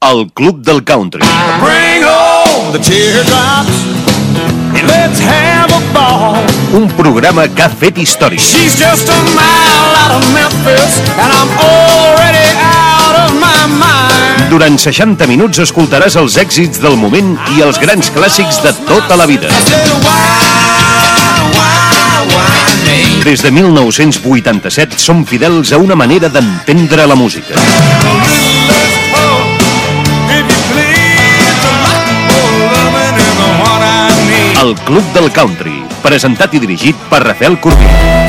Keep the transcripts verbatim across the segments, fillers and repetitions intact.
El Club del Country. Bring home the teardrops and let's have a ball. Un programa que ha fet història. She's just a mile out of Memphis and I'm already out of my mind. Durant seixanta minuts escoltaràs els èxits del moment i els grans clàssics de tota la vida. Des de mil nou-cents vuitanta-set som fidels a una manera d'entendre la música. El Club del Country, presentat i dirigit per Rafael Corbí.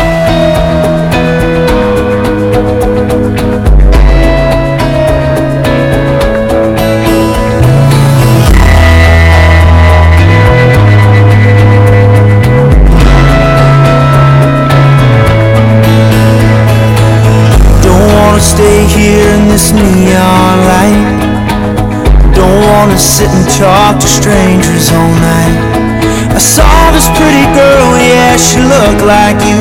Don't wanna stay here in this neon light. Don't wanna sit and talk to strangers all night. I saw this pretty girl, yeah, she looked like you.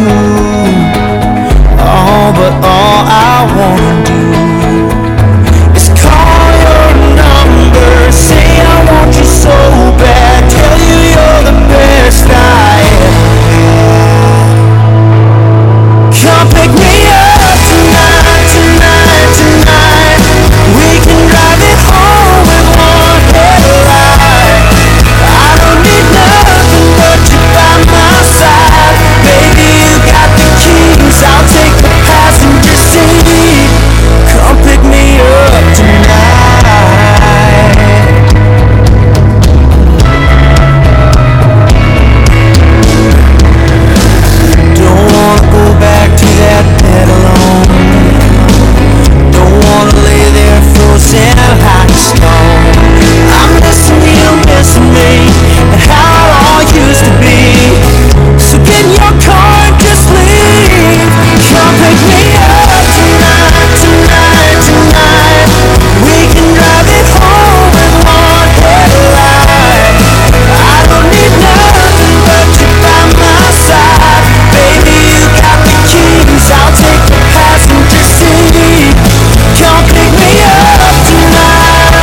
Oh, but all I wanna do is call your number, say I want you so bad, tell you you're the best I am. Come pick me up tonight, tonight, tonight. We can drive it home with one headlight. I don't need nothing but you by my side. Baby, you got the keys, I'll take the passenger seat. Come pick me up tonight. Don't wanna go back to that bed alone. Don't wanna lay there frozen like stone. I'm missing you, missing me, and how it all used to be. So get in your car and just leave. Come pick me up tonight, tonight, tonight. We can drive it home with one headlight. I don't need nothing but you by my side. Baby, you got the keys, I'll take the passenger seat. Come pick me up tonight.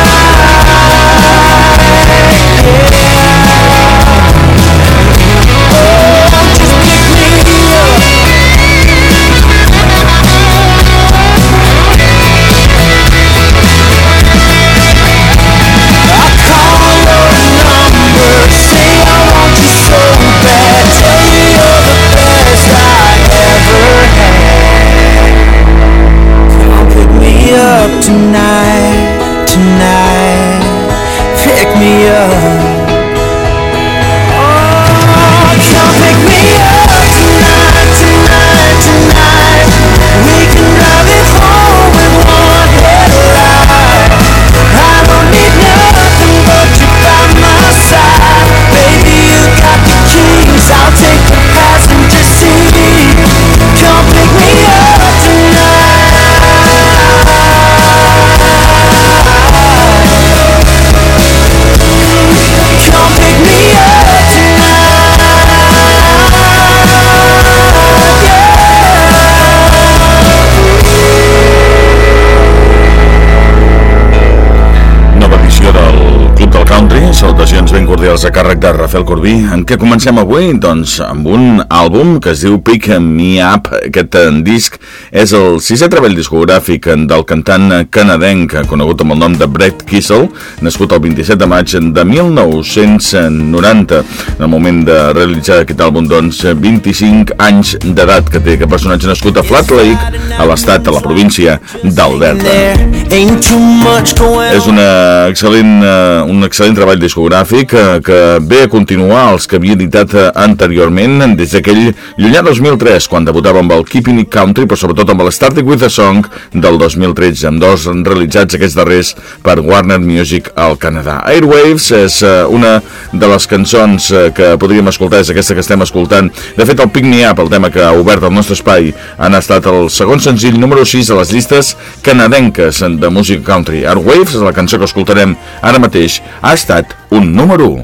Tonight, tonight, pick me up. Oh, come pick me up tonight, tonight, tonight. We can drive it home with one headlight. I don't need nothing but you by my side. Baby, you got the keys, I'll take the passenger seat. Come pick me up tonight. Salutacions ben cordials a càrrec de Rafael Corbí. En què comencem avui? Doncs amb un àlbum que es diu Pick Me Up. Aquest disc és el sisè treball discogràfic del cantant canadenc conegut amb el nom de Brett Kissel, nascut el vint-i-set de maig de mil nou-cents noranta. En el moment de realitzar aquest àlbum, doncs, vint-i-cinc anys d'edat que té aquest personatge nascut a Flat Lake, a l'estat, a la província d'Alberta. És una excel·lent, un excel·lent treball discogràfic que ve a continuar els que havia editat anteriorment des d'aquell llunyà dos mil tres, quan debutava amb el Keeping It Country, però sobretot amb el Starting With A Song del dos mil tretze, amb dos realitzats aquests darrers per Warner Music al Canadà. Airwaves és una de les cançons que podríem escoltar, és aquesta que estem escoltant. De fet, el Pick Me Up, el tema que ha obert el nostre espai, han estat el segon senzill número sis a les llistes canadenques de música country. Airwaves és la cançó que escoltarem ara mateix, ha estat un número u.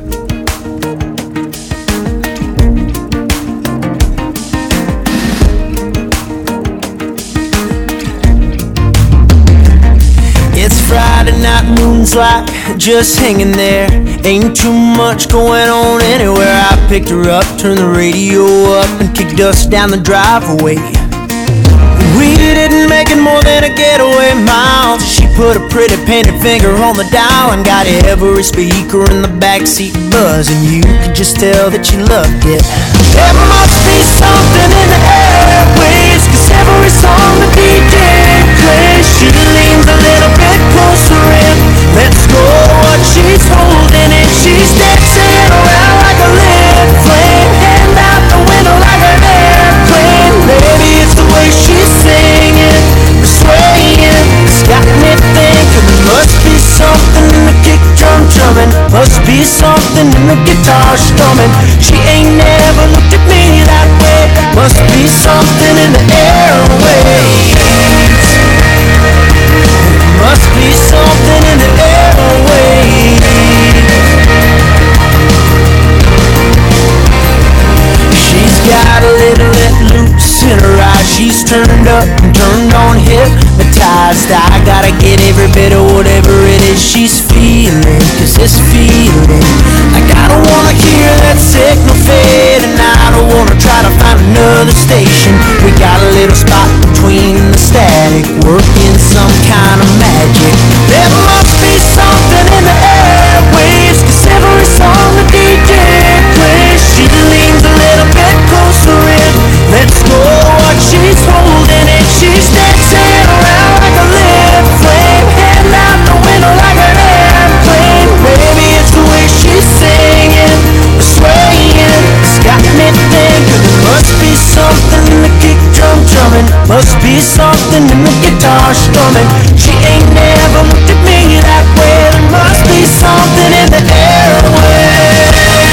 It's Friday Friday night moon's like just hanging there. Ain't too much going on anywhere. I picked her up, turned the radio up, and kicked us down the driveway. We didn't make it more than a getaway miles. She put a pretty painted finger on the dial and got every speaker in the backseat buzzing. You could just tell that she loved it. There must be something in the airwaves, 'cause every song the D J plays, she leans a little bit closer in. Let's go what she's holding, and she's dancing around like a lit flame, hand out the window like an airplane. Maybe it's the way she's singing, swaying, it's got me thinking there must be something in the kick drum drumming, must be something in the guitar strumming. She ain't never looked at me that way, must be something in the airwaves. Must be something in the airwaves. She's got a little let loose in her eyes. She's turned up and turned on, hypnotized. I gotta get every bit of whatever it is she's feeling, 'cause this feeling, like I don't wanna hear that signal fade, and I don't wanna try to find another station. We got a little spot between the static, working some kind of magic. There must be something in the airwaves, 'cause every song the D J plays, she leans a little bit closer in. Let's go what she's holding, and she's dancing around like a lit flame, hand out the window like an airplane. Maybe it's the way she's singing, swaying, it's got me thinking there must be something in the kick drum drumming, must be something in the guitar strumming. She ain't never looked at me that way, there must be something in the airwaves.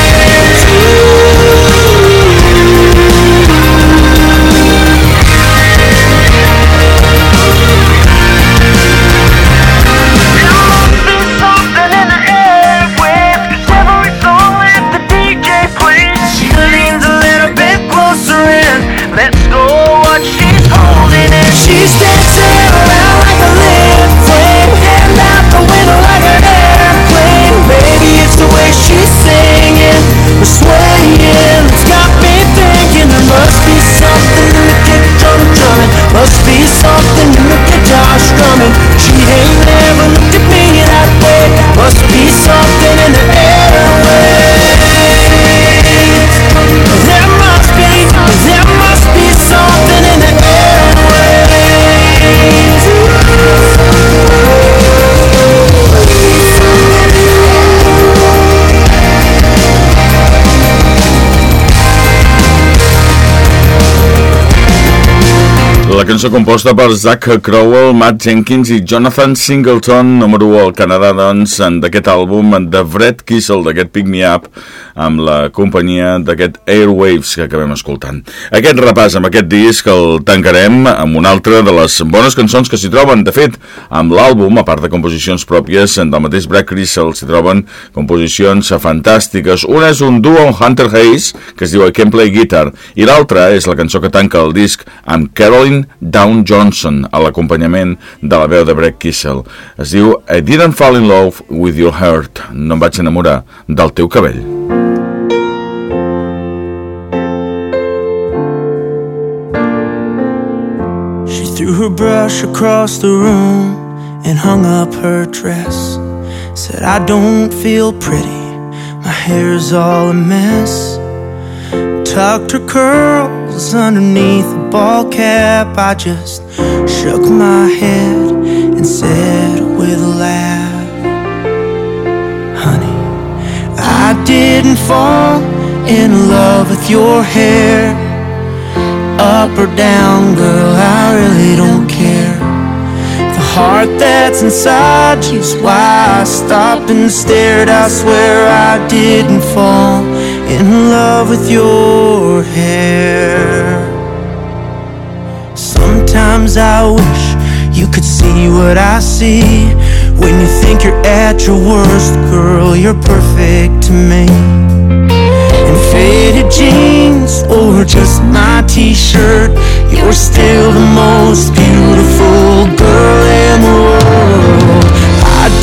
She's dancing around like a lit flame, hand out the window like an airplane. Maybe it's the way she's singing, swaying, it's got me thinking there must be something in the kick drum drumming, must be something in the guitar strumming. She ain't never looked at me that way, must be something in the airwaves. There must be, there must be something in the airwaves. La cançó composta per Zach Crowell, Matt Jenkins i Jonathan Singleton, número u al Canadà, doncs, d'aquest àlbum de Brett Kissel, d'aquest Pick Me Up, amb la companyia d'aquest Airwaves que acabem escoltant. Aquest repàs amb aquest disc el tancarem amb una altra de les bones cançons que s'hi troben. De fet, amb l'àlbum, a part de composicions pròpies del mateix Brett Kissel, s'hi troben composicions fantàstiques. Una és un duo amb Hunter Hayes, que es diu I Can Play Guitar, i l'altra és la cançó que tanca el disc amb Caroline Down Johnson, a l'acompanyament de la veu de Brett Kissel. Es diu I Didn't Fall in Love with Your Heart. No em vaig enamorar del teu cabell. She threw her brush across the room and hung up her dress. Said I don't feel pretty, my hair's all a mess. Tucked her curls underneath a ball cap. I just shook my head and said with a laugh, honey, I didn't fall in love with your hair. Up or down, girl, I really don't care. The heart that's inside you's why I stopped and stared. I swear I didn't fall in love with your hair. Sometimes I wish you could see what I see. When you think you're at your worst, girl, you're perfect to me. In faded jeans or just my t-shirt, you're still the most beautiful girl in the world. I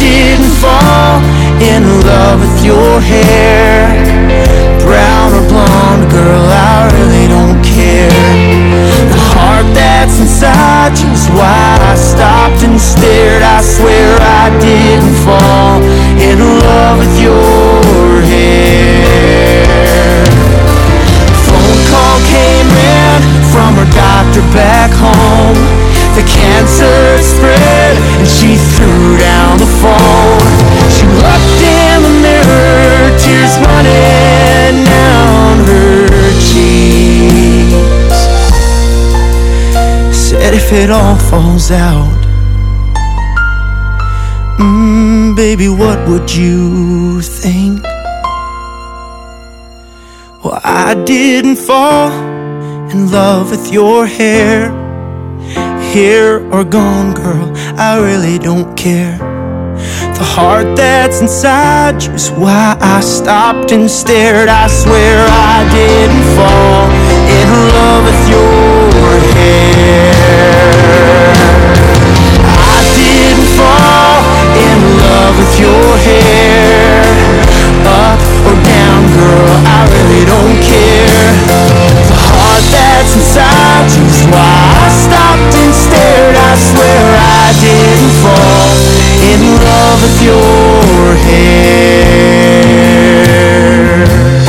in love with your hair. Brown or blonde, girl, I really don't care. The heart that's inside you is why I stopped and stared. I swear I didn't fall in love with your hair. Phone call came in from her doctor back home. The cancer spread and she threw down the phone. She looked in the mirror, tears running down her cheeks. Said if it all falls out, mm, baby, what would you think? Well, I didn't fall in love with your hair. Here or gone, girl, I really don't care. The heart that's inside you is why I stopped and stared. I swear I didn't fall in love with your hair. I didn't fall in love with your hair. Up or down, girl, I really don't care. The heart that's inside you is why I stopped and stared. I swear I didn't fall in love with your hair.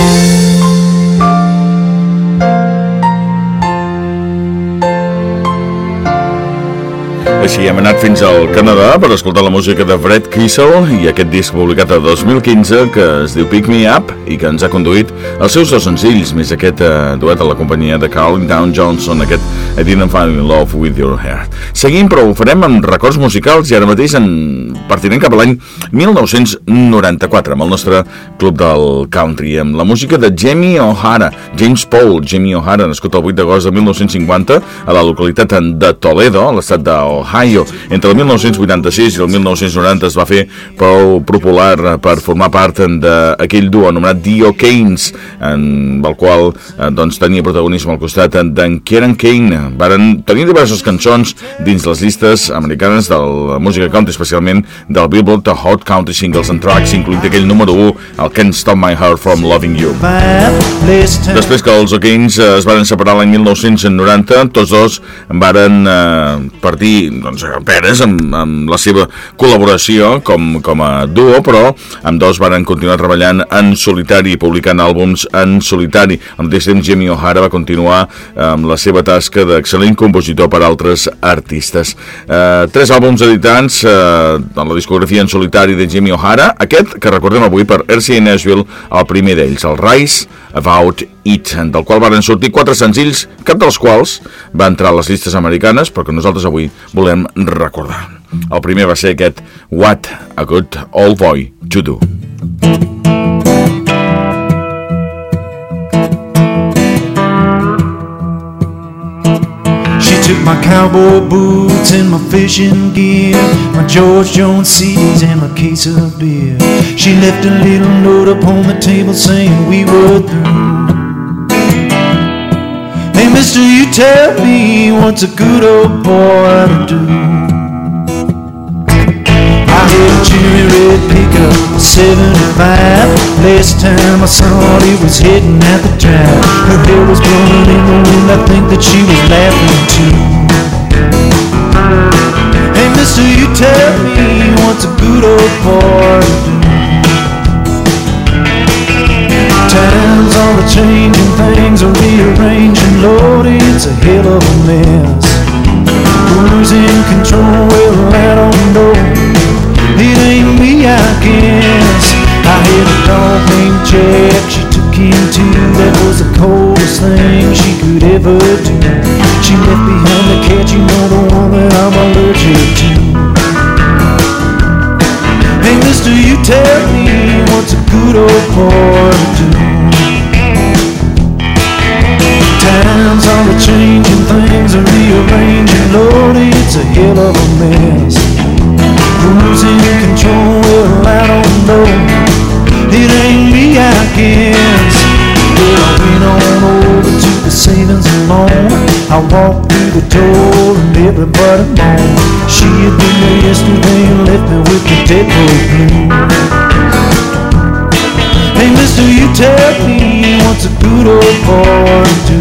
Així hem anat fins al Canadà per escoltar la música de Fred Kissel i aquest disc publicat el dos mil quinze que es diu Pick Me Up i que ens ha conduït els seus dos senzills, més aquest uh, duet a la companyia de Carly Down Johnson, aquest I Didn't Fall in Love with Your Hair. Seguim, però ho farem amb records musicals i ara mateix en partirem cap a l'any mil nou-cents noranta-quatre amb el nostre club del country, amb la música de Jamie O'Hara, James Paul Jamie O'Hara, nascut el vuit d'agost de mil nou-cents cinquanta a la localitat de Toledo, a l'estat d'Ohio. Entre el mil nou-cents vuitanta-sis i el mil nou-cents noranta es va fer prou popular per formar part d'aquell duo anomenat The O'Kanes, en el qual eh, doncs, tenia protagonisme al costat d'en Kieran Kane. Varen tenir diverses cançons dins les llistes americanes de la música country, especialment del Billboard The Hot Country Singles and Tracks, incloent aquell número u, el Can't Stop My Heart From Loving You. Després que els O'Kanes eh, es varen separar l'any mil nou-cents noranta, tots dos varen eh, partir doncs, peres amb, amb la seva col·laboració com, com a duo, però amb dos varen continuar treballant en solitari, publicant àlbums en solitari. Al mateix temps, Jamie O'Hara va continuar amb la seva tasca d'excel·lent compositor per a altres artistes. Eh, tres àlbums editats eh, en la discografia en solitari de Jamie O'Hara, aquest que recordem avui per R C A Nashville, el primer d'ells, el Rise About It, del qual van sortir quatre senzills, cap dels quals va entrar a les llistes americanes, però que nosaltres avui volem recordar. El primer va ser aquest What a Good Old Boy to Do. She took my cowboy boots and my fishing gear, my George Jones C Ds and my case of beer. She left a little note upon the table saying we were through. Hey mister, you tell me what's a good old boy to do. I had a cherry red pickup, seventy-five. Last time I saw it, it was hitting at the drive. Her hair was blowing in the wind, I think that she was laughing too. Hey mister, you tell me what's a good old boy to do. Times are a-changing, things are rearranging, Lord, it's a hell of a mess. Who's in control? Well, I don't know. It ain't me, I guess. I had a dog named Jack, she took him too. That was the coldest thing she could ever do. She left behind the cat, you know, the one that I'm allergic to. Hey mister, you tell me what's a good old boy to do. Times are a-changing, things are rearranging, Lord, it's a hell of a mess. Who's in control? Well, I don't know. It ain't me, I guess. Well, I went on over to the savings and loan. I walked through the door and everybody moaned. She had been there yesterday and left me with the deadbolt blues. what's a good old boy do?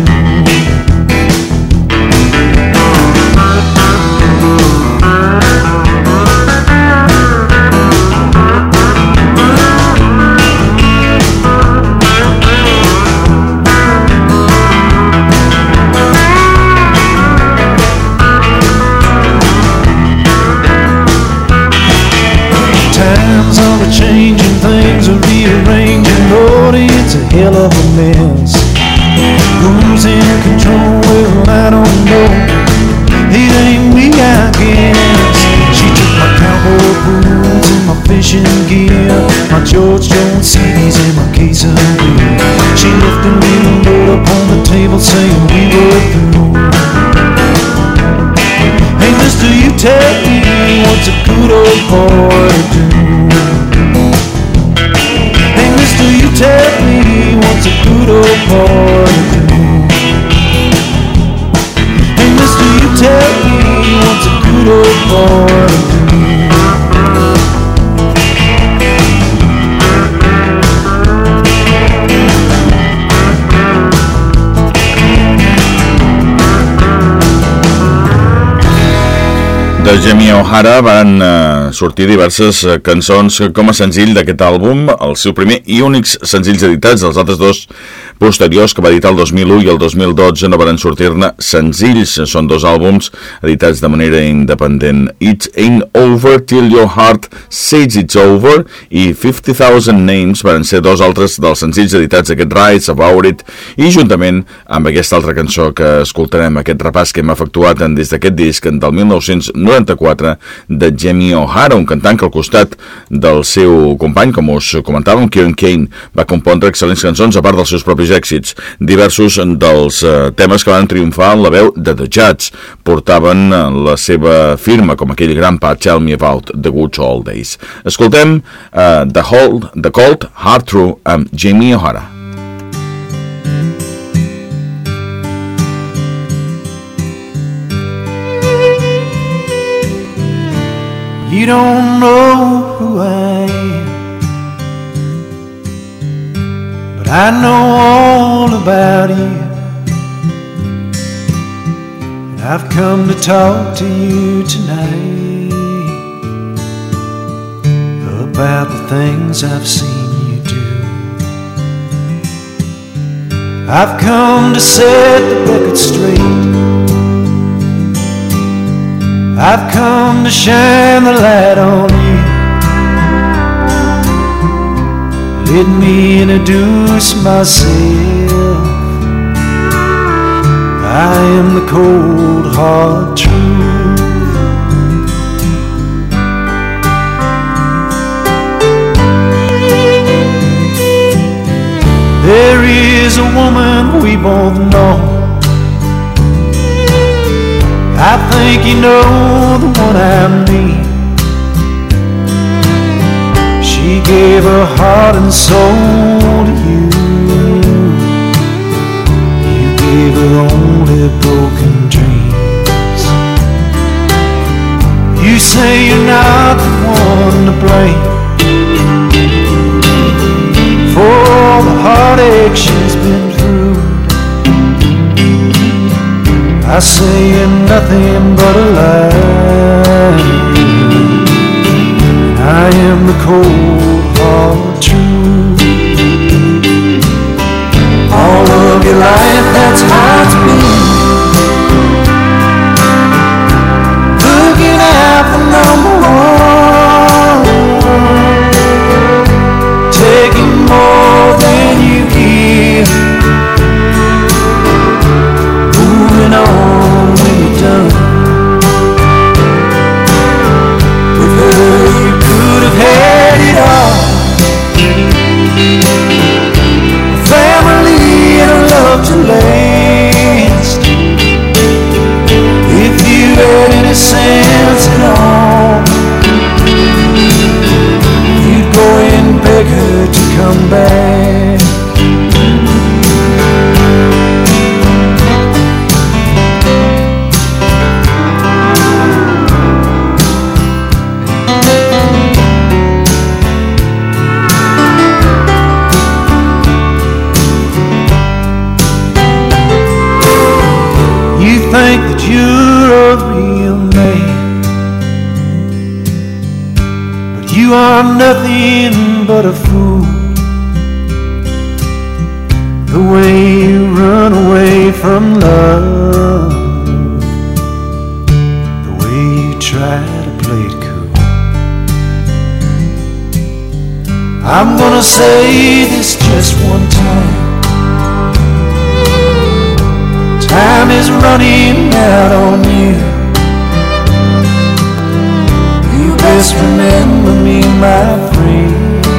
Times are changing, things are rearranging. Lord, it's a hell of a mess. Who's in control? Well, I don't know. It ain't me, I guess. She took my cowboy boots and my fishing gear, my George Jones C Ds and my case of beer. She left a little note up on the table saying we were through. Hey, mister, you tell me what's a good old boy to do? Hey, mister, you tell me what's a good old boy to do? Hey, mister, you tell me what's a good old boy to do? De Jamie O'Hara van uh, sortir diverses uh, cançons com a senzill d'aquest àlbum, el seu primer i únics senzills editats. Els altres dos posteriors que va editar el dos mil u i el dos mil dotze no van sortir-ne senzills. Són dos àlbums editats de manera independent. It Ain't Over Till Your Heart Says It's Over i fifty thousand Names van ser dos altres dels senzills editats d'aquest Rise About It, i juntament amb aquesta altra cançó que escoltarem, aquest repàs que hem efectuat des d'aquest disc del mil nou-cents noranta-quatre de Jamie O'Hara, un cantant que al costat del seu company, com us comentàvem, Kieran Kane, va compondre excel·lents cançons a part dels seus propis èxits. Diversos dels uh, temes que van triomfar en la veu de The Judds portaven uh, la seva firma, com aquell Grandpa Tell Me About the Good Old Days. Escoltem uh, The, Hold, The Cold Hard Truth amb Jamie O'Hara. You don't know who I am, but I know all about you. And I've come to talk to you tonight about the things I've seen you do. I've come to set the record straight. I've come to shine the light on you. Let me introduce myself. I am the cold hard truth. There is a woman we both know. I think you know the one I mean. She gave her heart and soul to you. You gave her only broken dreams. You say you're not the one to blame for all the heartache she's been through. I say you're nothing but a lie. I am the cold hard truth. All of your life, that's how it's been. Looking out for number one, taking more than you give, moving on when you're done. With her you could have had it all. You are nothing but a fool. The way you run away from love, the way you try to play it cool. I'm gonna say this just one time. Time is running out on you. You best remember me, my friend.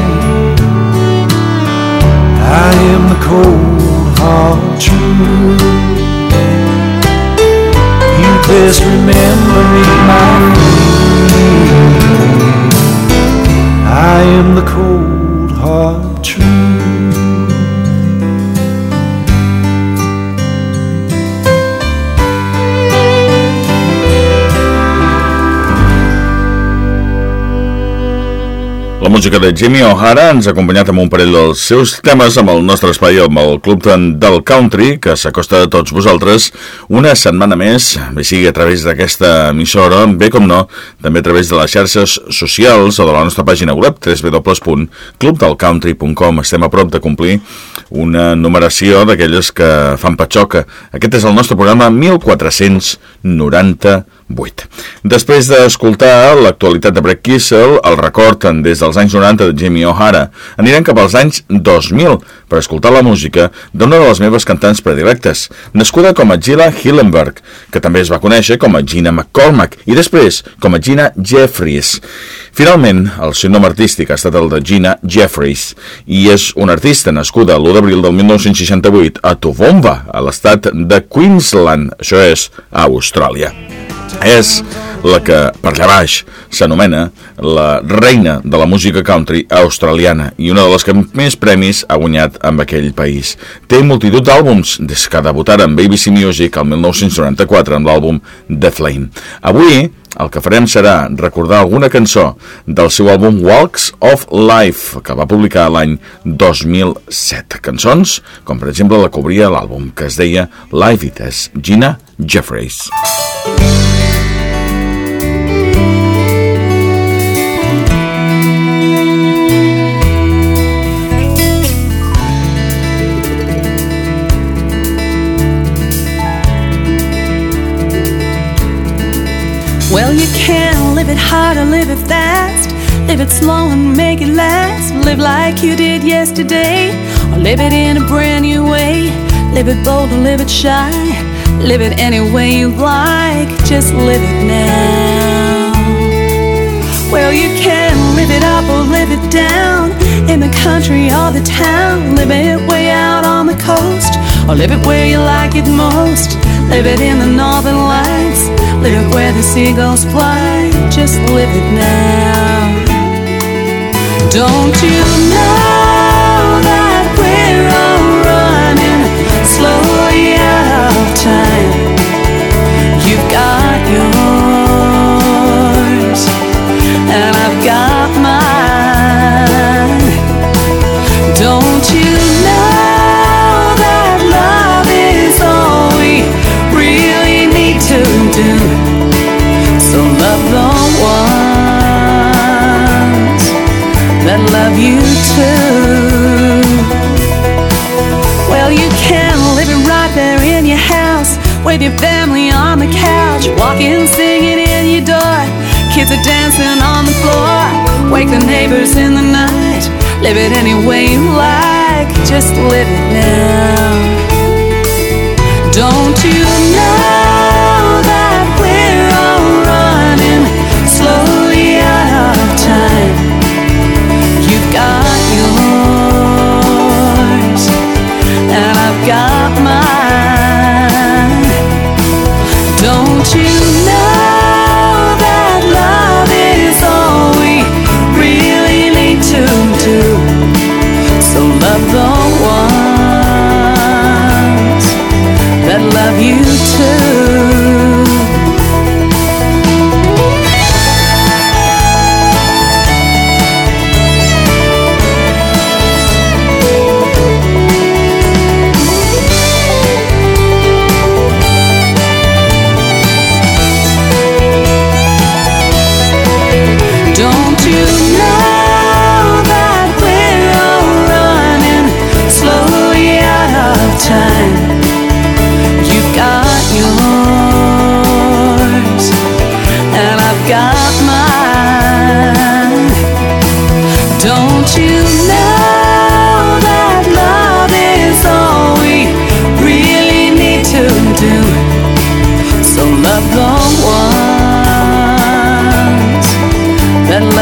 I am the cold hard truth. You best remember me, my friend. I am the cold hard truth. La música de Jimmy O'Hara ens ha acompanyat amb un parell dels seus temes amb el nostre espai, amb el Club del Country, que s'acosta a tots vosaltres una setmana més, bé sigui a través d'aquesta emissora, bé com no, també a través de les xarxes socials o de la nostra pàgina web, w w w punt club del country punt com. Estem a prop de complir una numeració d'aquelles que fan patxoca. Aquest és el nostre programa mil quatre-cents noranta-vuit. Després d'escoltar l'actualitat de Brett Kissel, el record des dels anys noranta de Jimmy O'Hara, anirem cap als anys dos mil per escoltar la música d'una de les meves cantants predilectes, nascuda com a Gila Hillenberg, que també es va conèixer com a Gina McCormack i després com a Gina Jeffries. Finalment, el seu nom artístic ha estat el de Gina Jeffries i és una artista nascuda l'u d'abril del mil nou-cents seixanta-vuit a Toowoomba, a l'estat de Queensland, això és a Austràlia. És la que, per allà baix, s'anomena la reina de la música country australiana i una de les que més premis ha guanyat amb aquell país. Té multitud d'àlbums des que debutara amb A B C Music el mil nou-cents noranta-quatre amb l'àlbum The Flame. Avui el que farem serà recordar alguna cançó del seu àlbum Walks of Life, que va publicar l'any dos mil set. Cançons com, per exemple, la que obria l'àlbum, que es deia Live It, és Gina Jeffries. Well, you can live it hard or live it fast. Live it slow and make it last. Live like you did yesterday, or live it in a brand new way. Live it bold or live it shy. Live it any way you like. Just live it now. Well, you can live it up or live it down, in the country or the town. Live it way out on the coast, or live it where you like it most. Live it in the northern lights. Live it where the seagulls fly. Just live it now. Don't you know that we're all running slowly out of time? You've got yours and I've got mine. Don't you know that love is all we really need to do? So love the ones that love you too. Well, you can live it right there in your house, with your family on the couch, walking, singing in your door. Kids are dancing on the floor. Wake the neighbors in the night. Live it any way you like. Just live it now. Don't you know that we're all running slowly out of time? You've got yours and I've got mine. Don't you know that love is all we really need to do? So love the ones that love you too.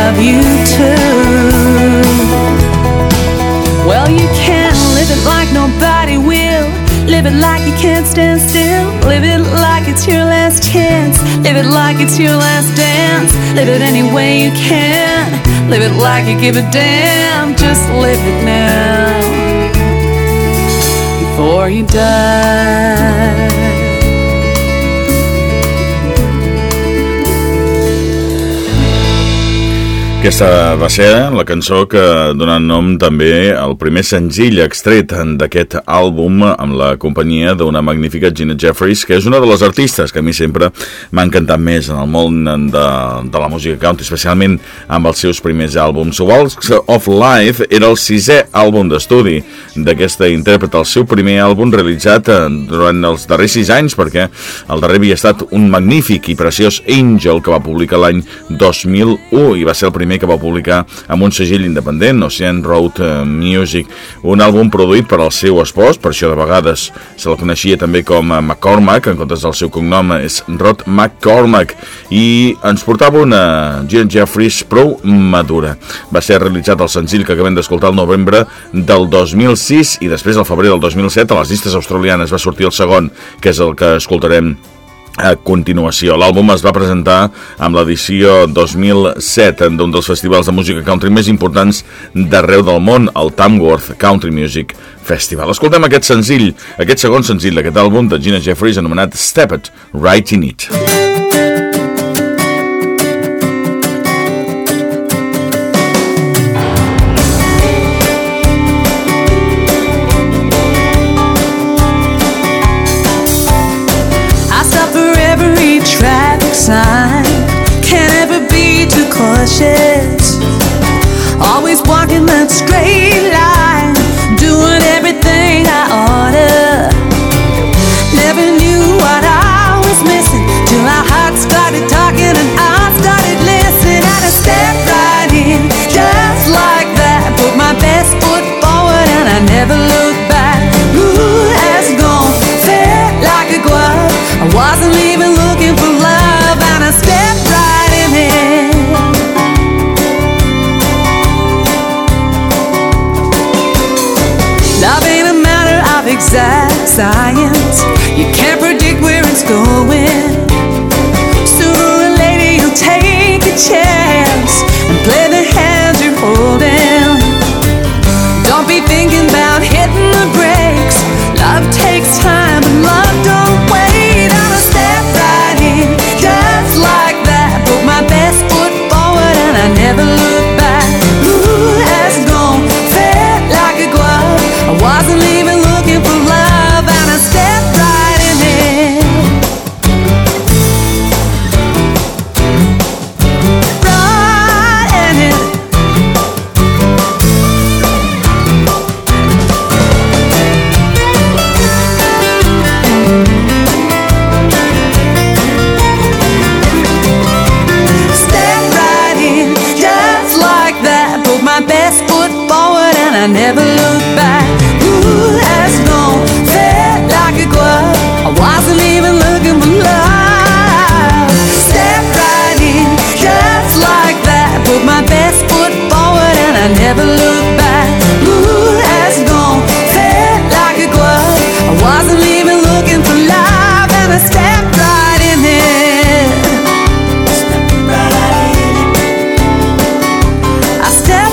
love you too. Well, you can't live it like nobody will. Live it like you can't stand still. Live it like it's your last chance. Live it like it's your last dance. Live it any way you can. Live it like you give a damn. Just live it now before you die. Aquesta va ser la cançó que dona nom també al primer senzill extret d'aquest àlbum amb la companyia d'una magnífica Gina Jeffries, que és una de les artistes que a mi sempre m'ha encantat més en el món de, de la música country, especialment amb els seus primers àlbums. Walks of Life era el sisè àlbum d'estudi d'aquesta intèrpret, el seu primer àlbum realitzat durant els darrers sis anys, perquè el darrer havia estat un magnífic i preciós Angel, que va publicar l'any dos mil u i va ser el primer que va publicar amb un segell independent, Ocean Road Music, un àlbum produït per al seu espòs, per això de vegades se la coneixia també com McCormack, en comptes del seu cognom és Rod McCormack, i ens portava una Gina Jeffries prou madura. Va ser realitzat el senzill que acabem d'escoltar el novembre del dos mil sis i després, al febrer del dos mil set, a les llistes australianes va sortir el segon, que és el que escoltarem a continuació. L'àlbum es va presentar amb l'edició dos mil set d'un dels festivals de música country més importants d'arreu del món, el Tamworth Country Music Festival. Escoltem aquest senzill, aquest segon senzill d'aquest àlbum de Gina Jeffries, anomenat Step It Right In It. Sign. Can't ever be too cautious. Always walking that straight line, doing everything I oughta. Never knew what I was missing till our hearts started talking and I started listening. And I stepped right in, just like that. Put my best foot forward and I never looked back. Ooh, has gone, felt like a glove. I wasn't even looking for love. Step right in it. Love ain't a matter of exact science. You can't predict where it's going. Sooner or later you'll take a chance and play the hand you're holding. Don't be thinking about hitting the brakes. Love takes time and love don't wait. I'ma step right in, just like that. Put my best foot forward and I never look back. Ooh, has gone, felt like a glove. I wasn't even looking for love and I stepped right in it. Right in it. Best foot forward and I never look back. Ooh, has gone, felt like a glove. I wasn't even looking for love. Step right in, just like that. Put my best foot forward and I never look back. Ooh, has gone, felt like a glove. I wasn't even looking for love and I stepped right in it. Stepped right in it. I stepped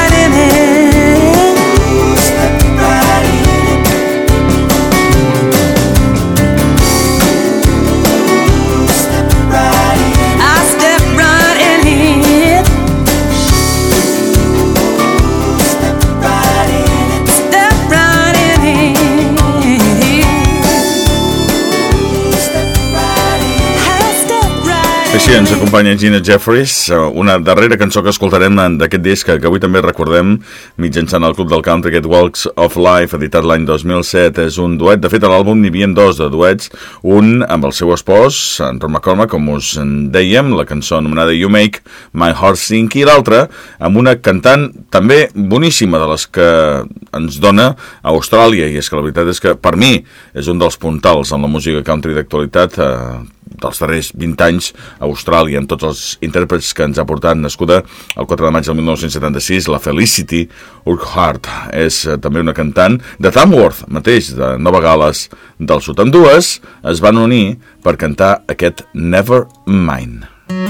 Així ens acompanya Gina Jeffries, una darrera cançó que escoltarem d'aquest disc que avui també recordem mitjançant el Club del Country, aquest Walks of Life, editat l'any dos mil set. És un duet, de fet a l'àlbum n'hi havia dos de duets, un amb el seu espòs, en Rod McCormack, com us dèiem, la cançó anomenada You Make My Heart Sing, i l'altra amb una cantant també boníssima, de les que ens dona a Austràlia, i és que la veritat és que per mi és un dels puntals en la música country d'actualitat, eh, dels darrers vint anys a Austràlia, amb tots els intèrprets que ens ha portat, nascuda el quatre de maig del mil nou-cents setanta-sis, la Felicity Urquhart. És també una cantant de Tamworth, mateix, de Nova Gal·les del Sud. Ambdues es van unir per cantar aquest Never Mind.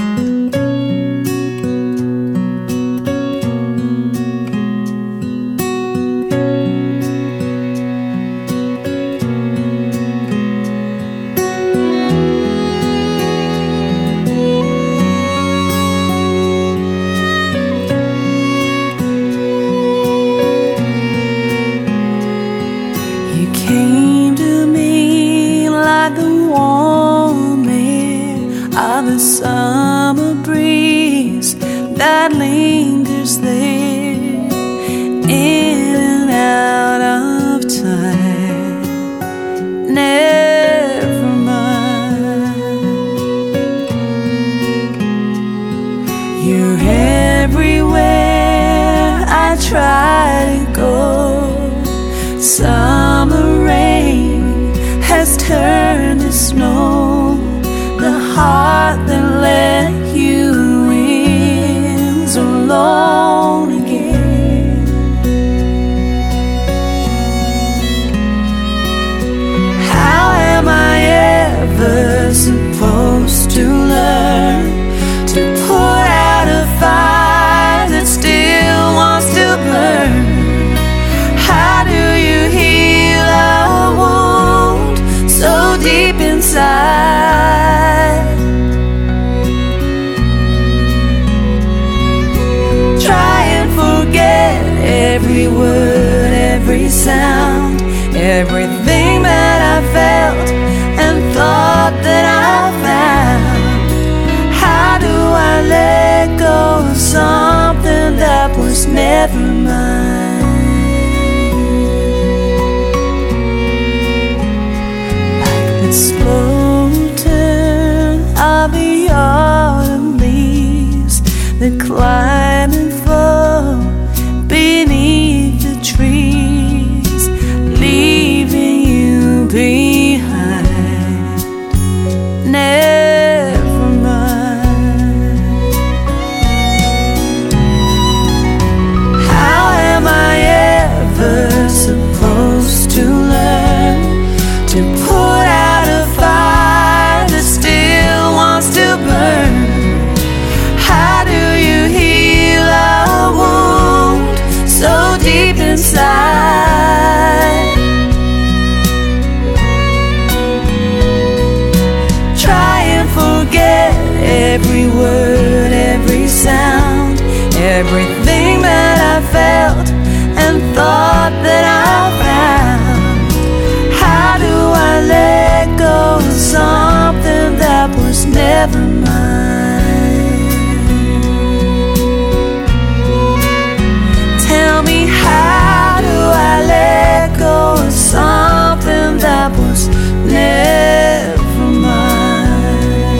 Came to me like the warm air of a summer breeze that lingers there, in and out of time. Never mind. You're everywhere I try to go. Summer rain has turned to snow. The heart that let you in's alone again. How am I ever supposed to learn to put out a fire that still wants to burn? How do you heal a wound so deep inside? Try and forget every word, every sound, everything that I felt and thought that I found. How do I let go of something that was never mine? Slow turn of the autumn leaves that climb and fall beneath the trees, leaving you behind. Never mind. How am I ever supposed to learn to put out to burn? How do you heal a wound so deep inside? Try and forget every word, every sound, everything that I felt and thought that I found. How do I let go of something that was never mine? Tell me, how do I let go of something that was never mine?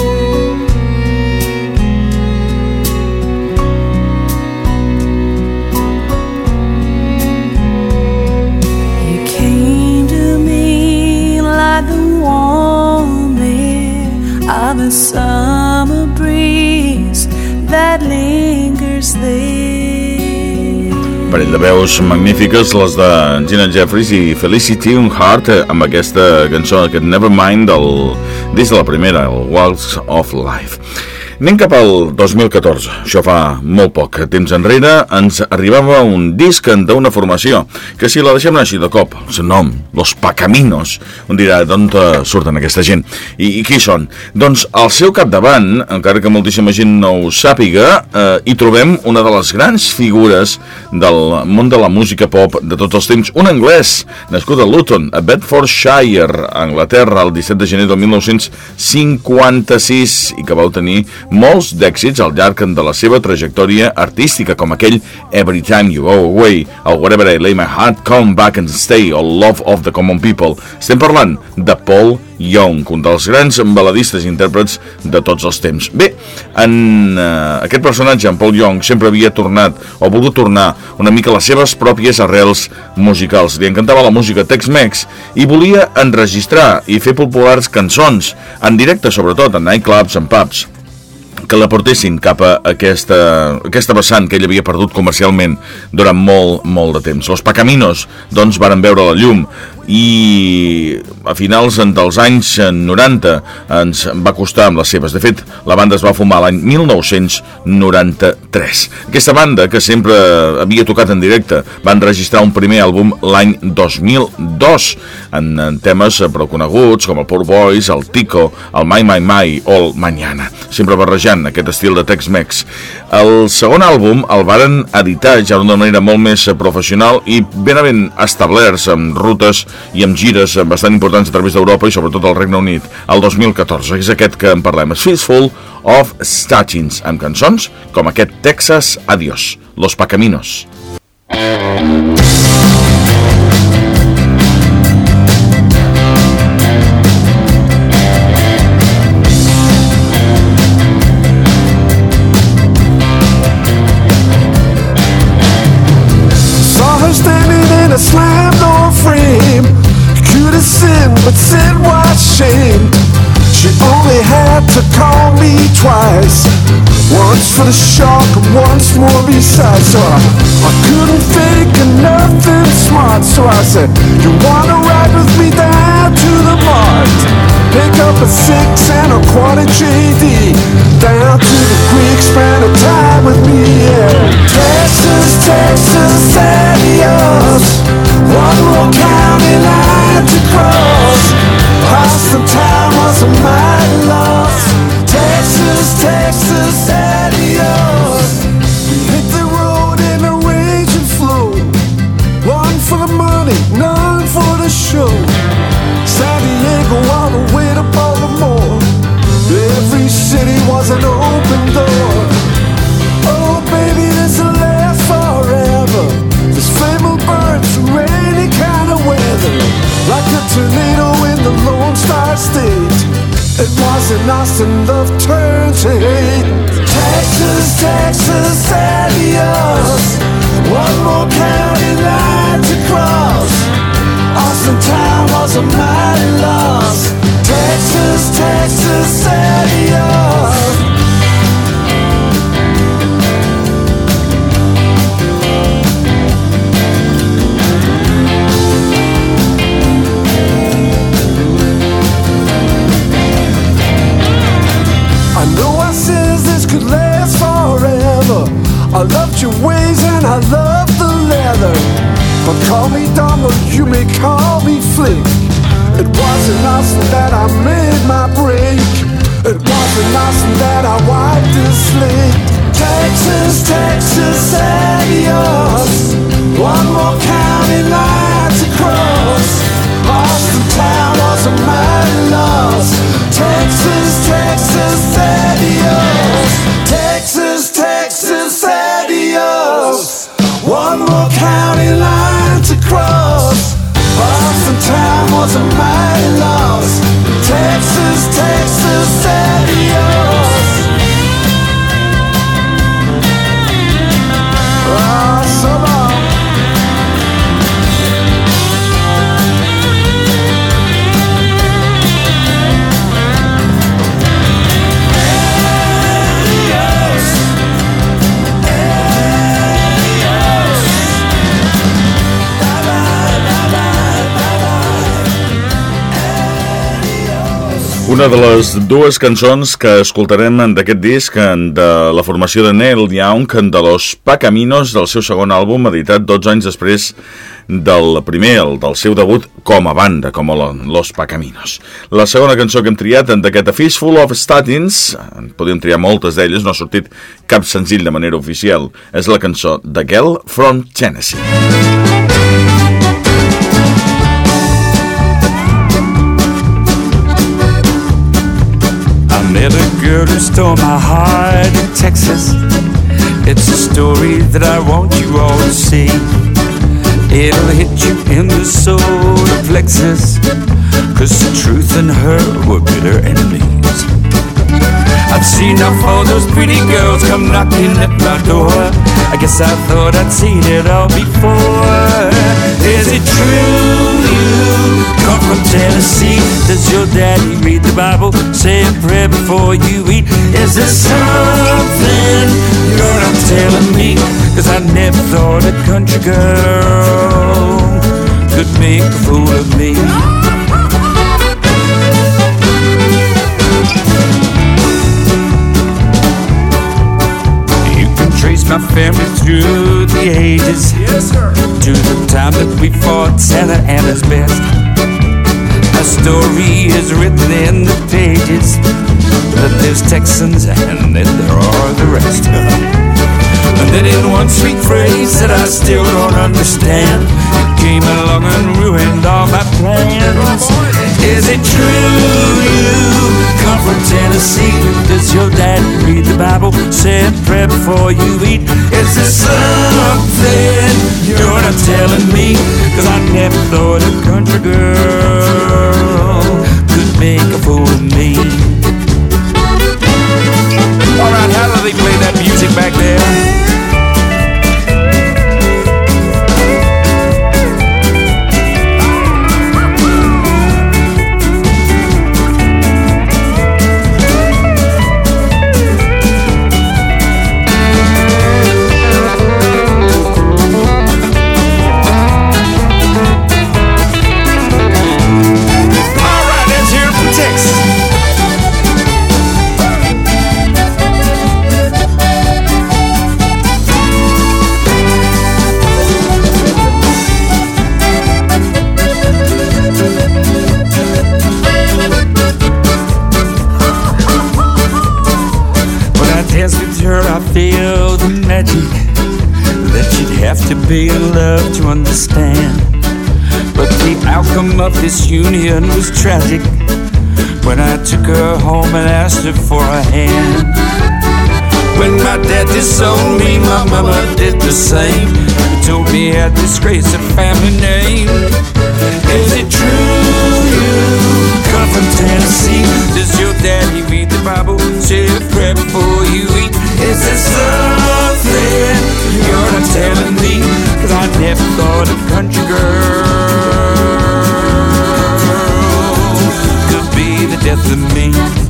You came to me like the warm air of a summer breeze that lingers there. Parell de veus magnífiques, les de Gina Jeffries i Felicity Urquhart, amb aquesta cançó, aquest Nevermind, del, des de la primera, el Walks of Life. Anem cap al dos mil catorze, això fa molt poc temps enrere, ens arribava un disc d'una formació, que si la deixem així de cop, el seu nom, Los Pacaminos, on dirà d'on surten aquesta gent, i, i qui són? Doncs al seu capdavant, encara que moltíssima gent no ho sàpiga, eh, hi trobem una de les grans figures del món de la música pop de tots els temps, un anglès, nascut a Luton, a Bedfordshire, a Anglaterra, el disset de gener del mil nou-cents cinquanta-sis, i que va obtenir molts d'èxits al llarg de la seva trajectòria artística, com aquell Every Time You Go Away, el Wherever I Lay My Heart, Come Back and Stay, o Love of the Common People. Estem parlant de Paul Young, un dels grans baladistes i intèrprets de tots els temps. Bé, en uh, aquest personatge, en Paul Young, sempre havia tornat, o volgut tornar, una mica a les seves pròpies arrels musicals. Li encantava la música Tex-Mex i volia enregistrar i fer populars cançons, en directe sobretot, en nightclubs, en pubs, que la portessin cap a aquesta, aquesta vessant que ell havia perdut comercialment durant molt, molt de temps. Los Pacaminos, doncs, varen veure la llum i a finals dels anys noranta ens va costar amb les seves. De fet, la banda es va formar l'any mil nou-cents noranta-tres. Aquesta banda, que sempre havia tocat en directe, va enregistrar un primer àlbum l'any dos mil dos en, en temes prou coneguts com el Poor Boys, el Tico, el My My My o el Mañana, sempre barrejant aquest estil de Tex-Mex. El segon àlbum el varen editar ja d'una manera molt més professional i ben ben establerts amb rutes i amb gires bastant importants a través d'Europa i sobretot al Regne Unit, el dos mil catorze, és aquest que en parlem, Fistful of Statins, amb cançons com aquest Texas Adiós, Los Pacaminos. A slam door frame, could have sinned, but sin was shamed. She only had to call me twice, once for the shock and once more besides. So I, I couldn't think of nothing smart, so I said, you wanna ride with me down to the mart? Pick up a six and a quarter J D, down to the creek, spend a time with me, yeah. Texas, Texas, adios, one more county line to cross. Austin town was a mighty loss. Texas, Texas, adios. We hit the road in a raging flow, one for the money, none for the show. San Diego all the way to Baltimore, every city was an open door. Oh baby, this'll last forever, this flame will burn through any kind of weather, like a tornado in the Lone Star State. It was in Austin, love turned to hate. Texas, Texas, adios, one more county line to cross. Austin town was a mighty loss. Texas, Texas, adios. I know I says this could last forever. I loved your ways and I loved the leather, but call me dumb or you may call me flick. It wasn't Austin that I made my break, it wasn't Austin that I wiped this slate. Texas, Texas, adios, one more county line to cross. Austin town was a mighty loss. Texas, Texas, adios. Texas, Texas, adios, one more county line to cross. Austin town was a mighty loss. Texas, Texas, adios. Ah, so long. Una de les dues cançons que escoltarem d'aquest disc de la formació de Neil Young, de Los Pacaminos, del seu segon àlbum, editat dotze anys després del primer, el del seu debut com a banda, com a Los Pacaminos. La segona cançó que hem triat d'aquest A Fistful of Statins, podríem triar moltes d'elles, no ha sortit cap senzill de manera oficial, és la cançó The Girl from Tennessee. Met a girl girl who stole my heart in Texas. It's a story that I want you all to see. It'll hit you in the solar plexus, 'cause the truth and her were bitter enemies. I'd seen enough of those pretty girls come knocking at my door. I guess I thought I'd seen it all before. Is it true you come from Tennessee? Does your daddy read the Bible, say a prayer before you eat? Is there something you're not telling me? 'Cause I never thought a country girl could make a fool of me. Trace my family through the ages, yes, sir, to the time that we fought Santa Anna's best. Our story is written in the pages, that there's Texans and then there are the rest. And then in one sweet phrase that I still don't understand, you came along and ruined all my plans. Is it true you come from Tennessee? Does your dad read the Bible, say a prayer before you eat? Is there something you're not telling me? 'Cause I never thought a country girl could make a fool of me. Alright, how do they play that music back there? I feel the magic that you'd have to be in love to understand. But the outcome of this union was tragic when I took her home and asked her for a hand. When my dad disowned me, my mama did the same. He told me I'd disgrace her family name. Is it true you come from Tennessee? Does your daddy read the Bible, say a prayer before you eat? Is there something you're not telling me? 'Cause I never thought a country girl could be the death of me.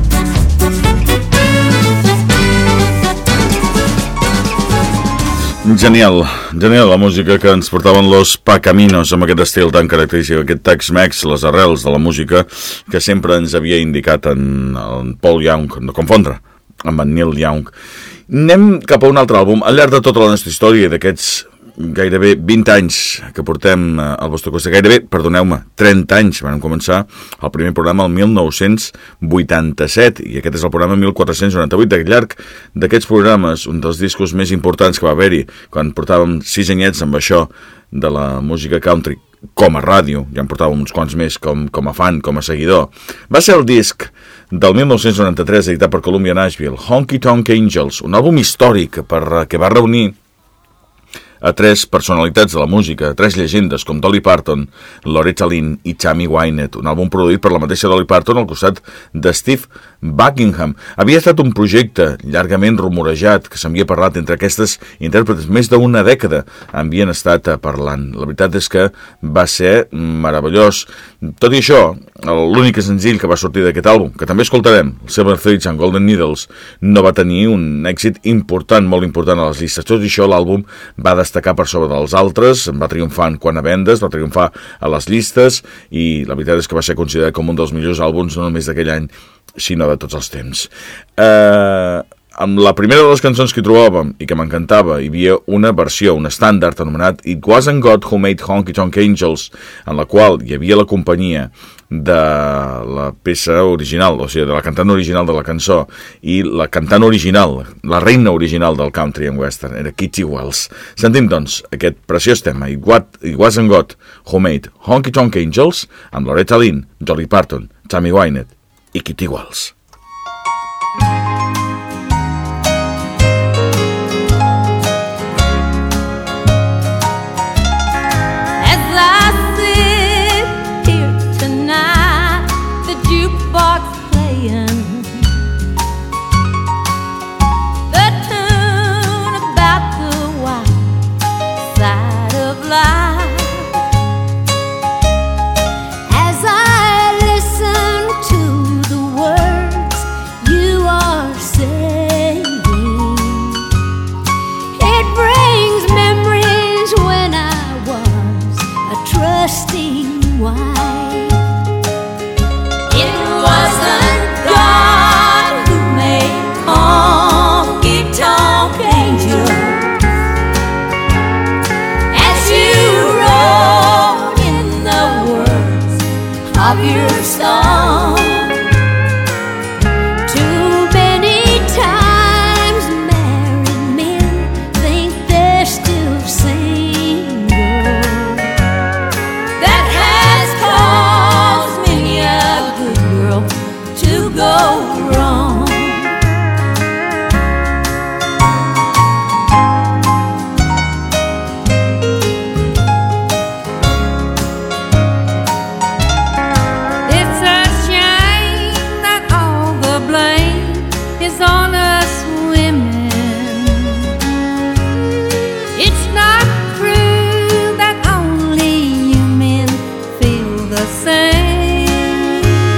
Genial, genial la música que ens portaven los Pacaminos amb aquest estil tan característic, aquest Tex-Mex, les arrels de la música que sempre ens havia indicat en, en Paul Young, no confondre amb en Neil Young. Anem cap a un altre àlbum. Al llarg de tota la nostra història, d'aquests gairebé vint anys que portem al vostre costat, gairebé, perdoneu-me, trenta anys, vam començar el primer programa el mil nou-cents vuitanta-set i aquest és el programa mil quatre-cents noranta-vuit. Al llarg d'aquests programes, un dels discos més importants que va haver-hi, quan portàvem sis anyets amb això de la música country com a ràdio, ja en portàvem uns quants més com, com a fan, com a seguidor, va ser el disc del mil nou-cents noranta-tres editat per Columbia Nashville, Honky Tonk Angels, un àlbum històric per, que va reunir a tres personalitats de la música, tres llegendes com Dolly Parton, Loretta Lynn i Tammy Wynette, un àlbum produït per la mateixa Dolly Parton al costat de Steve Buckingham. Havia estat un projecte llargament rumorejat que s'havia parlat entre aquestes intèrpretes, més d'una dècada havien estat parlant. La veritat és que va ser meravellós. Tot i això, l'únic senzill que va sortir d'aquest àlbum, que també escoltarem, Silver Threads and Golden Needles, no va tenir un èxit important, molt important a les llistes. Tot i això, l'àlbum va destacar per sobre dels altres, va triomfar en quant a vendes, va triomfar a les llistes i la veritat és que va ser considerat com un dels millors àlbums no només d'aquell any, sinó de tots els temps. Eh... Amb la primera de les cançons que trobàvem i que m'encantava, hi havia una versió, un estàndard anomenat It Wasn't God Who Made Honky Tonk Angels, en la qual hi havia la companyia de la peça original, o sigui, de la cantant original de la cançó, i la cantant original, la reina original del country and western, era Kitty Wells. Sentim, doncs, aquest preciós tema, It, What, It Wasn't God Who Made Honky Tonk Angels, amb Loretta Lynn, Dolly Parton, Tammy Wynette i Kitty Wells. dusty white. It wasn't God who made honky-tonk angels, as you wrote in the words of your song. Too many times married men think they're still single. That has caused many a good girl to go wrong. It's a shame that all the blame is on us women. It's not true that only you men feel the same.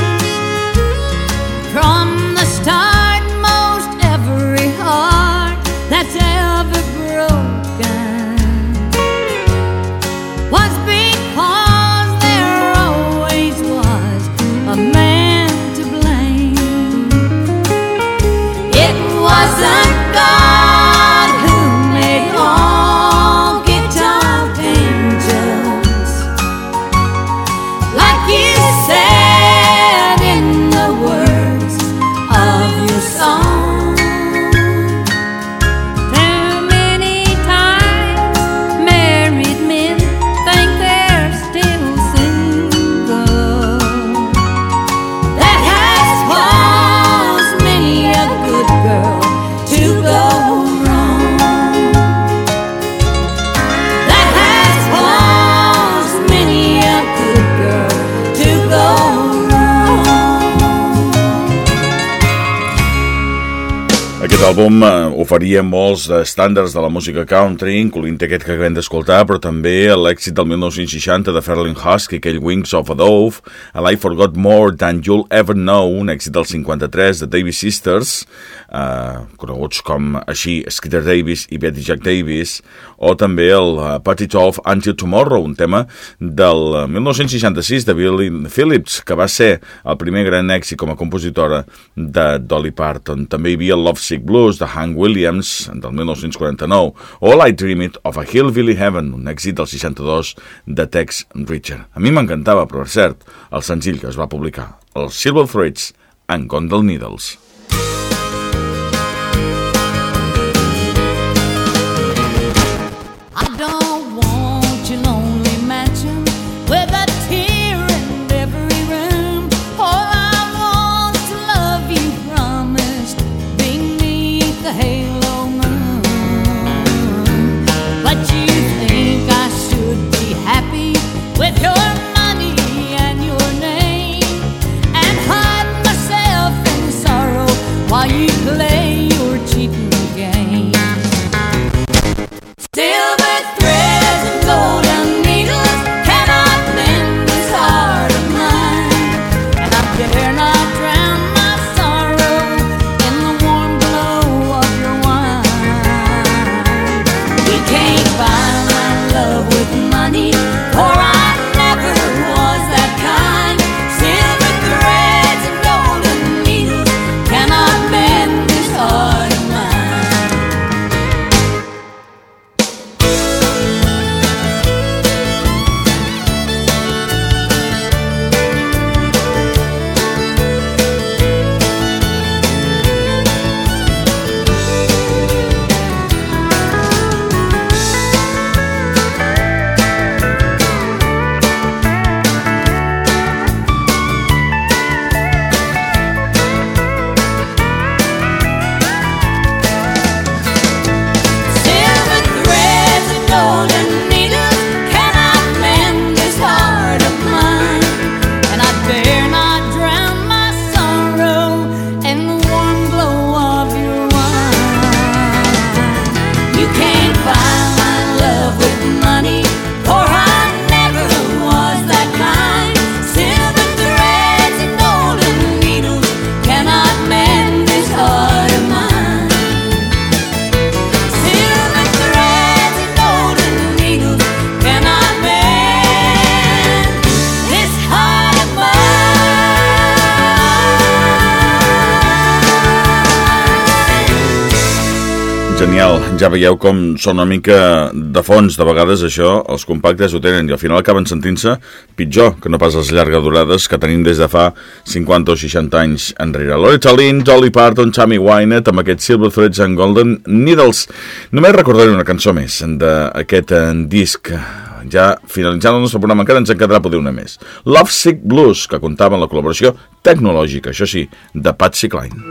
From the start, most every heart that's ever broken was because there always was a man to blame. It wasn't God who made honky-tonk angels, like you said in the words of your song. Too many times married men think they're still single. That has caused many a good girl to go wrong. That has caused many a good girl to go wrong. Aquest àlbum eh, oferia molts estàndards de la música country, incloent aquest que acabem d'escoltar, però també l'èxit del mil nou-cents seixanta de Ferlin Husky, aquell Wings of a Dove, a I Forgot More Than You'll Ever Know, un èxit del cinquanta-tres de Davis Sisters, eh, coneguts com així Skeeter Davis i Betty Jack Davis, o també el uh, Party It Off Until Tomorrow, un tema del eh, mil nou-cents seixanta-sis de Billy Phillips, que va ser el primer gran èxit com a compositora de Dolly Parton. També hi havia Love Sick Blues de Hank Williams del mil nou-cents quaranta-nou, o I Dream It of a Hillbilly Heaven, un èxit del seixanta-dos de Tex Richter. A mi m'encantava, però per cert, el senzill que es va publicar, els Silver Threads and Gondel Needles. I don't want your lonely mansion with a tear in every room. All I want to love you promised beneath the halo moon. But you think I should be happy with your money and your name, and hide myself in sorrow Genial, ja veieu com són una mica de fons, de vegades això, els compactes ho tenen i al final acaben sentint-se pitjor que no pas les llargues durades que tenim des de fa cinquanta o seixanta anys enrere. Loretta Lynn, Dolly Parton, Tammy Wynette, amb aquest Silver Threads and Golden Needles. Només recordaré una cançó més d'aquest disc. Ja finalitzant el nostre programa encara ens en quedarà poder una més. Lovesick Blues, que comptava amb la col·laboració tecnològica, això sí, de Patsy Cline.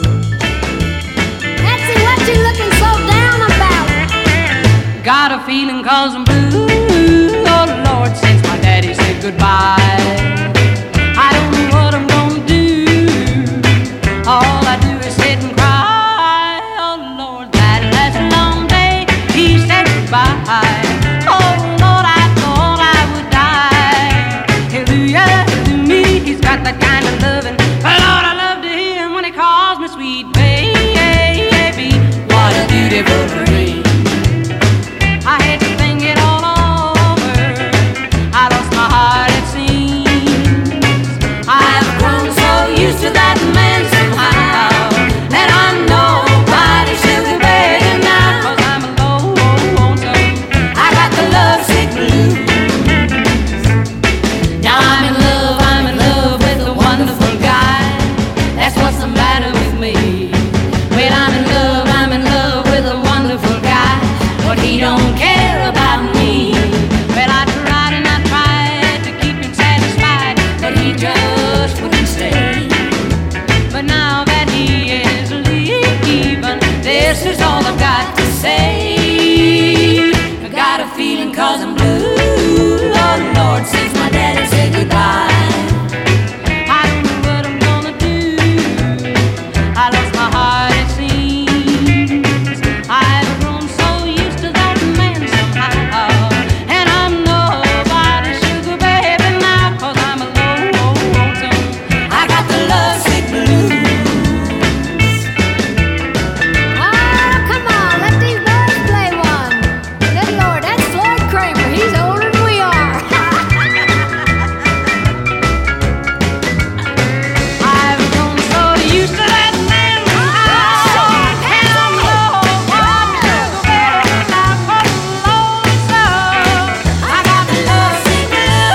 Got a feeling cause I'm blue. Oh Lord, since my daddy said goodbye, I don't know what I'm gonna do. All I do is sit and cry. Oh Lord, that last long day he said goodbye. Oh Lord, I thought I would die. Hallelujah to me, he's got that kind of loving. Lord, I love to hear him when he calls me sweet baby. What a beautiful dream. I had to think it all over. I lost my heart, it seems. I've grown so used to that man somehow that I'm nobody's sugar baby now. Cause I'm alone, so I got the lovesick blues. Now I'm in love, I'm in love with a wonderful guy. That's what's the matter with me. Well, I'm in love, I'm in love with a wonderful guy, but he don't care about me. Well, I tried and I tried to keep him satisfied, but he just wouldn't stay. But now that he is leaving, this is all I've got to say. I got a feeling cause I'm blue. Oh Lord, since my daddy said goodbye, I don't know what I'm gonna do. I lost my heart, it seems. I've grown so used to that man somehow, and I'm nobody's sugar baby now. Cause I'm alone, so I got the lovesick blues. Oh, come on, let these boys play one. Good Lord, that's Floyd Kramer. He's older than we are. I've grown so used to that man somehow, and I'm nobody's sugar baby now. Cause I'm alone, so I got the lovesick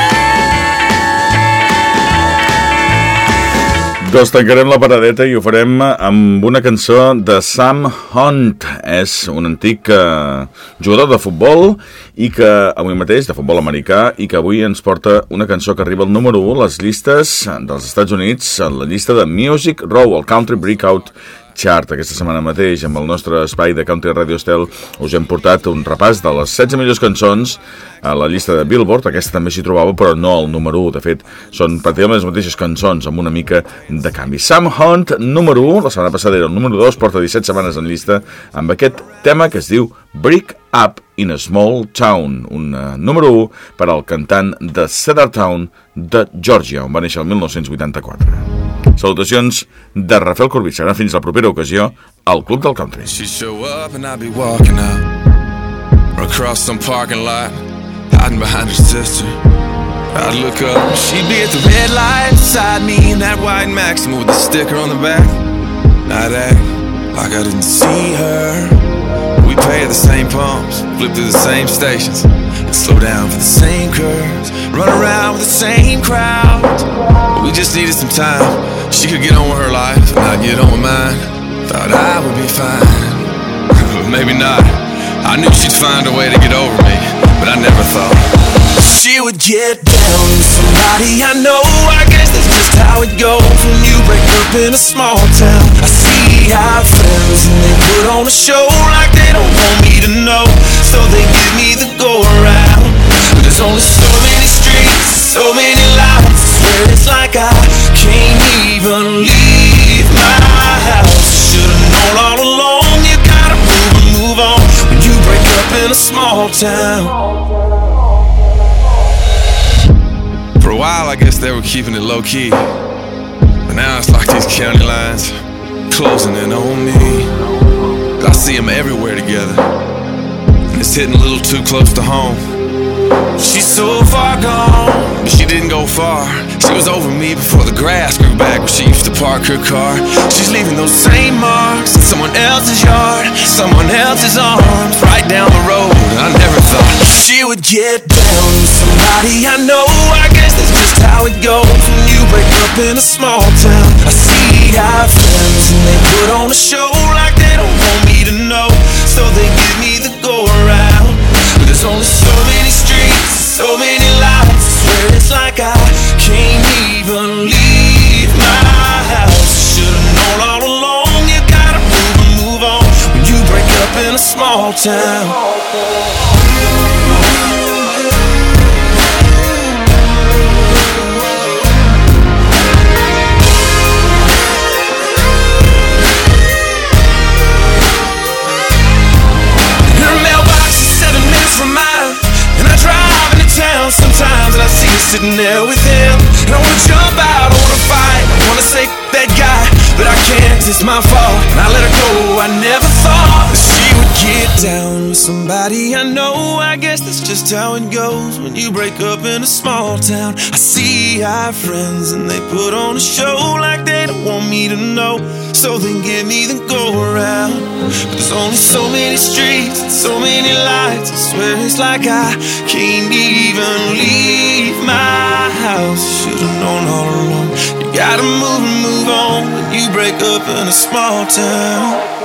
blues. Doncs tancarem la paradeta i ho farem amb una cançó de Sam Hunt. És un antic eh, jugador de futbol i que avui mateix, de futbol americà, i que avui ens porta una cançó que arriba al número u a les llistes dels Estats Units, a la llista de Music Row, el Country Breakout Chart. Aquesta setmana mateix, amb el nostre espai de Country Radio Estel, us hem portat un repàs de les setze millors cançons a la llista de Billboard. Aquesta també s'hi trobava, però no al número u. De fet, són pràcticament les mateixes cançons, amb una mica de canvi. Sam Hunt, número u, la setmana passada era el número dos, porta disset setmanes en llista, amb aquest tema que es diu Break Up in a Small Town, un uh, número u per al cantant de Cedartown de Georgia, on va néixer el mil nou-cents vuitanta-quatre. Salutacions de Rafael Corbí. Serà fins la propera ocasió al Club del Country. She'd show up and I'd be walking up or across some parking lot, hiding behind her sister. I'd look up and she'd be at the red light beside me in that white Maxima with the sticker on the back. I'd act like I didn't see her. We pay at the same pumps, flip through the same stations, and slow down for the same curves, run around with the same crowds. But we just needed some time. She could get on with her life, and I'd get on with mine. Thought I would be fine, but maybe not. I knew she'd find a way to get over me, but I never thought she would get down with somebody I know. I guess that's just how it goes when you break up in a small town. I see our friends and they put on a show like they don't want me to know, so they give me the go around. But there's only so many streets, so many lights. I swear it's like I can't even leave my house. Should've known all along you gotta move and move on when you break up in a small town. For a while, I guess they were keeping it low-key, but now it's like these county lines closing in on me. I see them everywhere together, and it's hitting a little too close to home. She's so far gone, but she didn't go far. She was over me before the grass grew back where she used to park her car. She's leaving those same marks in someone else's yard, someone else's arms, right down the road. I never thought she would get down with somebody I know. I guess that's just how it goes when you break up in a small town. I see our friends and they put on a show like they don't want me to know, so they give me the go around. But there's only so many streets, so many lights, I swear it's like I can't even leave my house. Should've known all along, you gotta move and move on when you break up in a small town. Sometimes and I see you sitting there with him, and I wanna jump out, I wanna fight, I wanna say that guy, but I can't, 'cause it's my fault, and I let her go. I never thought that she would get down with somebody I know. I guess that's just how it goes when you break up in a small town. I see our friends and they put on a show like they don't want me to know, so they give me the go around. But there's only so many streets and so many lights, I swear it's like I can't even leave my house. Should've known all along, you gotta move and move on when you break up in a small town.